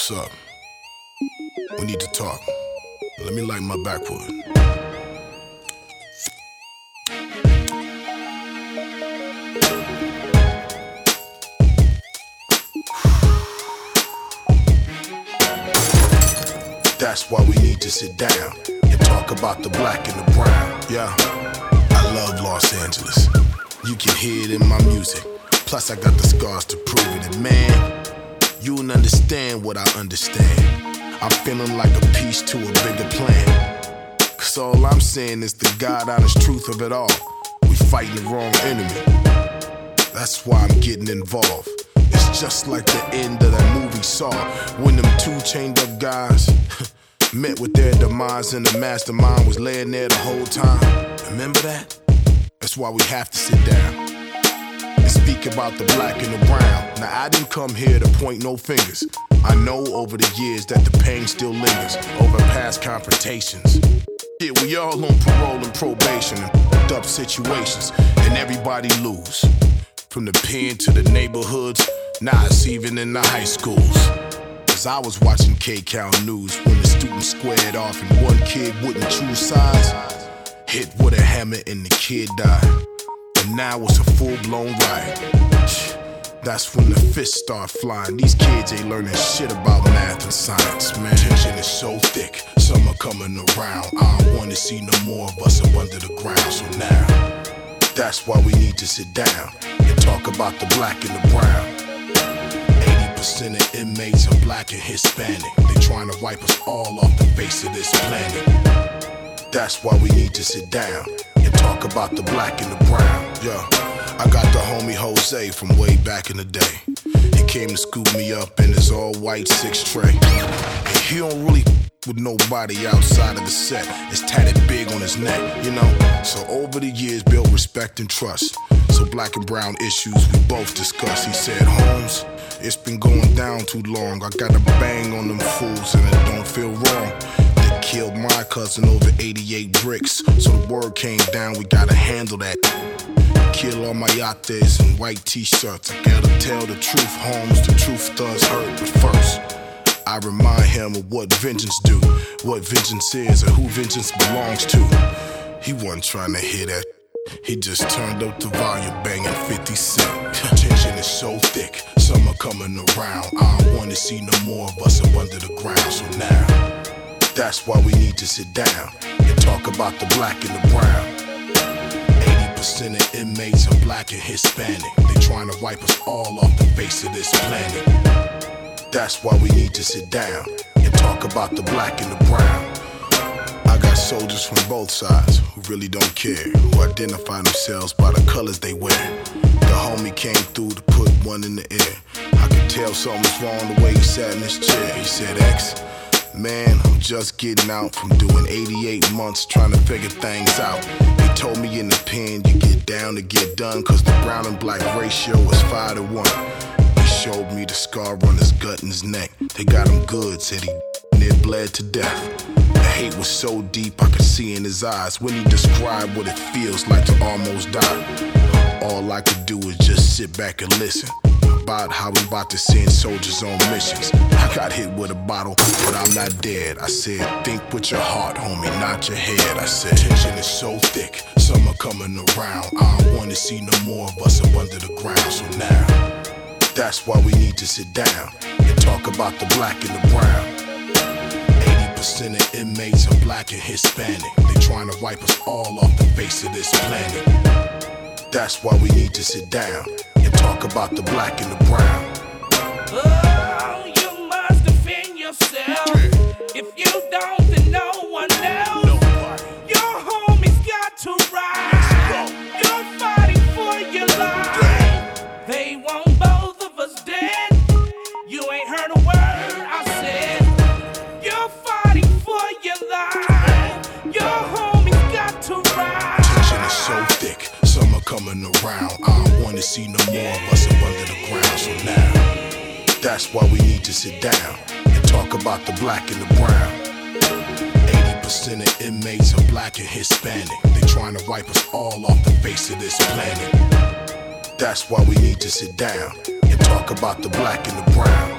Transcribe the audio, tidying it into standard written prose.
What's up? We need to talk. Let me light my backwood. That's why we need to sit down and talk about the black and the brown. Yeah, I love Los Angeles. You can hear it in my music. Plus I got the scars to prove it. And man, you won't understand what I understand. I'm feeling like a piece to a bigger plan. Cause all I'm saying is the God honest truth of it all. We fighting the wrong enemy. That's why I'm getting involved. It's just like the end of that movie Saw, when them two chained up guys met with their demise and the mastermind was laying there the whole time. Remember that? That's why we have to sit down and speak about the black and the brown. Now I didn't come here to point no fingers. I know over the years that the pain still lingers over past confrontations. Yeah, we all on parole and probation and fucked up situations, and everybody lose. From the pen to the neighborhoods, now it's even in the high schools. Cause I was watching K-Count News when the students squared off and one kid wouldn't choose sides. Hit with a hammer and the kid died. And now it's a full-blown riot. That's when the fists start flying. These kids ain't learning shit about math and science, man. Tension is so thick, some are coming around. I don't wanna see no more of us up under the ground. So now, that's why we need to sit down and talk about the black and the brown. 80% of inmates are black and Hispanic. They trying to wipe us all off the face of this planet. That's why we need to sit down and talk about the black and the brown. Yeah, I got the homie Jose from way back in the day. He came to scoop me up in his all-white 6 tray. And he don't really with nobody outside of the set. It's tatted big on his neck, you know. So over the years, built respect and trust. So black and brown issues we both discuss. He said, Holmes, it's been going down too long. I gotta bang on them fools and it don't feel wrong. They killed my cousin over 88 bricks. So the word came down, we gotta handle that. Kill all my yates and white t-shirts. I gotta tell the truth, Holmes, the truth does hurt. But first, I remind him of what vengeance do, what vengeance is, and who vengeance belongs to. He wasn't trying to hear that. He just turned up the volume, banging 50 Cent. Tension is so thick, some are coming around. I don't wanna see no more of us up under the ground. So now, that's why we need to sit down and talk about the black and the brown. 80% of inmates are black and Hispanic. They trying to wipe us all off the face of this planet. That's why we need to sit down and talk about the black and the brown. I got soldiers from both sides who really don't care, who identify themselves by the colors they wear. The homie came through to put one in the air. I could tell something was wrong the way he sat in his chair. He said, X, man, I'm just getting out from doing 88 months trying to figure things out. He told me in the pen, you get down to get done, cause the brown and black ratio is 5 to 1. Showed me the scar on his gut and his neck. They got him good, said he near bled to death. The hate was so deep I could see in his eyes when he described what it feels like to almost die. All I could do was just sit back and listen about how we about to send soldiers on missions. I got hit with a bottle, but I'm not dead. I said, think with your heart, homie, not your head. I said, tension is so thick, some are coming around. I don't wanna see no more of us up under the ground. So now, that's why we need to sit down and talk about the black and the brown. 80% of inmates are black and Hispanic. They trying to wipe us all off the face of this planet. That's why we need to sit down and talk about the black and the brown. Oh, you must defend yourself. If you don't, then no one else. Your homies got to rise. You're fighting for your life. They won't both of us dead. You ain't heard a word I said. You're fighting for your life. Your homies got to rise. Tension is so thick, some are coming around. I don't wanna see no more of us up under the ground. So now, that's why we need to sit down and talk about the black and the brown. 80% of inmates are black and Hispanic. They trying to wipe us all off the face of this planet. That's why we need to sit down and talk about the black and the brown.